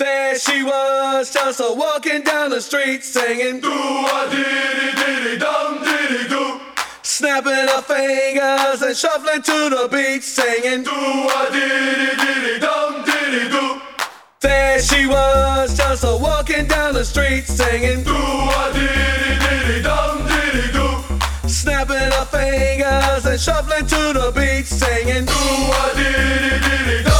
There she was, just a walking down the street singing do-a-diddy-diddy-dum-diddy-do, snapping her fingers and shuffling to the beat singing do-a-diddy-diddy-dum-diddy-do. There she was, just a walking down the street singing do-a-diddy-diddy-dum-diddy-do, snapping her fingers and shuffling to the beat singing do-a-diddy-diddy-dum-diddy-do.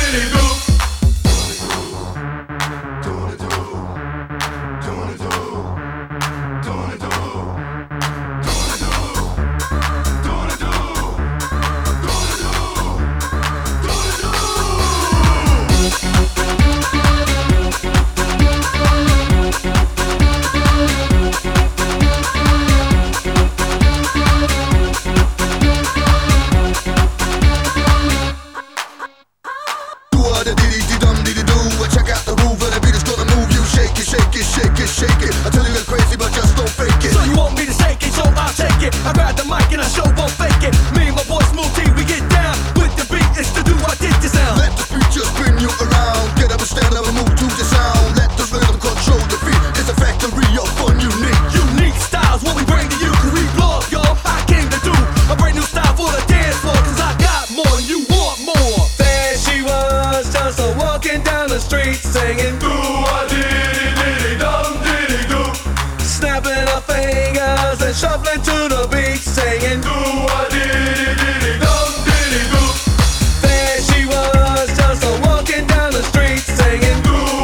Shake it, I tell you it's crazy, but just don't fake it. So you want me to shake it, so I'll take it. I grab the mic and I show won't fake it. Me and my boy Smooth T, we get down with the beat. It's to do I did the sound. Let the beat just spin you around. Get up and stand up and move to the sound. Let the rhythm control the beat. It's a factory of fun, unique styles. What we bring to you, cause we blow up, y'all. I came to do a brand new style for the dance floor, cause I got more and you want more. There she was, just a walking down the street singing snapping her fingers and shuffling to the beat singing do-a-diddy-diddy-dum-diddy-do. There she was, just a walking down the street singing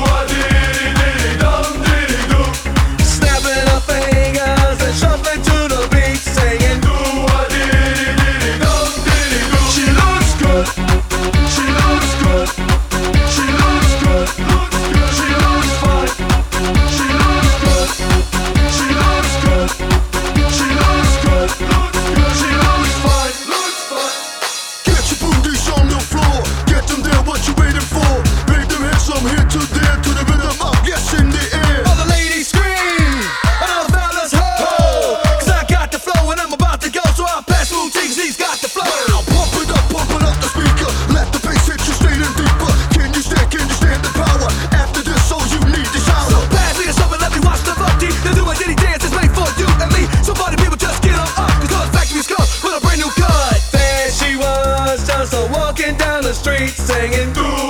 do-a-diddy-diddy-dum-diddy-do, snapping her fingers and shuffling to the beat singing do-a-diddy-diddy-dum-diddy-do. She looks good, she looks good, she looks good, looks good, she looks fine, she looks good. She looks good, she looks good, she looks fine, looks fine. Get your booties on the floor, get them there, what you waiting for? Make them hit some here to there, to the rhythm up, yes in the air. All the ladies scream, and all the fellas ho, cause I got the flow and I'm about to go, so I'll pass Smooth T cause he's got the flow. Wow, pump it up the speaker, let the bass hit you straight and deeper. Can you stand the power? After this, so you need the shower. So pass me the stuff and let me watch the funky. The do-a-diddy dance is made for you and me. So party people just get on up, cause factory's come with a brand new cut. There she was, just a walking down the street singing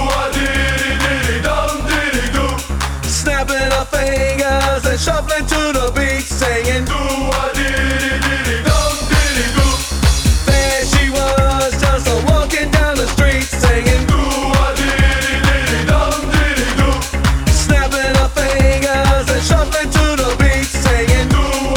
do-a-diddy-diddy-dum-diddy-do, snapping her fingers and shuffling to the beat singing do-a-diddy-diddy-dum-diddy-do. There she was, just a walking down the street singing do-a-diddy-diddy-dum-diddy-do, snapping her fingers and shuffling to the beat singing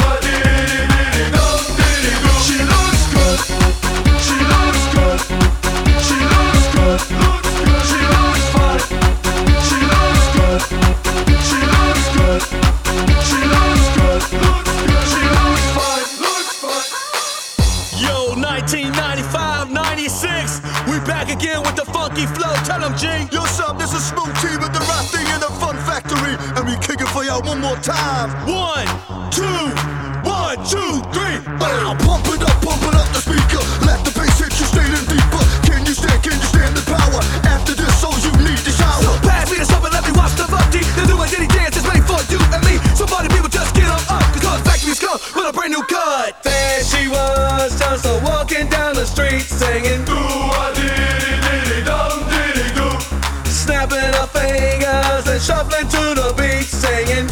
do-a-diddy-diddy-dum-diddy-do. She looks good, she looks good, she looks good, looks good, she looks fine, she looks good, she looks good, she looks good, looks good, she looks fine, looks fine. Yo, 1995, 96, we back again with the funky flow. Tell 'em, G. Yo, sup, this is Smooth T with the right thing in the Fun Factory, and we kick it for y'all one more time. 1, 2, 1, 2, 3. Wow, pump it up the speaker, let the bass hit you straight and deeper. Can you stand the power? After this, so you need the shower. So pass me the stuff and let me watch the funky. The do-a-diddy dance is made for you and me. So party people just get on up, cause factory's come with a brand new cut. There she was, just a walking down the street singing do-a-diddy-diddy-dum-diddy-do, snapping her fingers and shuffling to the beat singing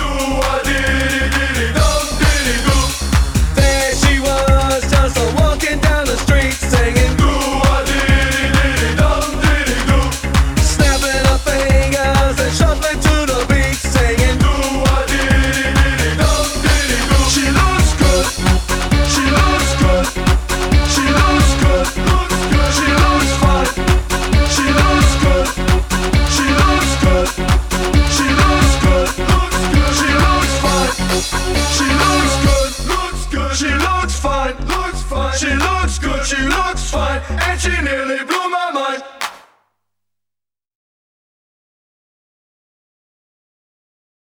do-a-diddy-diddy-dum-diddy-do. There she was, just a walking down the street singing do-a-diddy-diddy-dum-diddy-do, snapping her fingers and shuffling to the beat singing do-a-diddy-diddy-dum-diddy-do. She looks good, she looks good, she looks good, looks good, she looks fine, she looks good, she looks good, she looks good, looks good, she looks fine, she looks good, looks good, she looks fine, looks fine, she looks good, she looks fine, and she nearly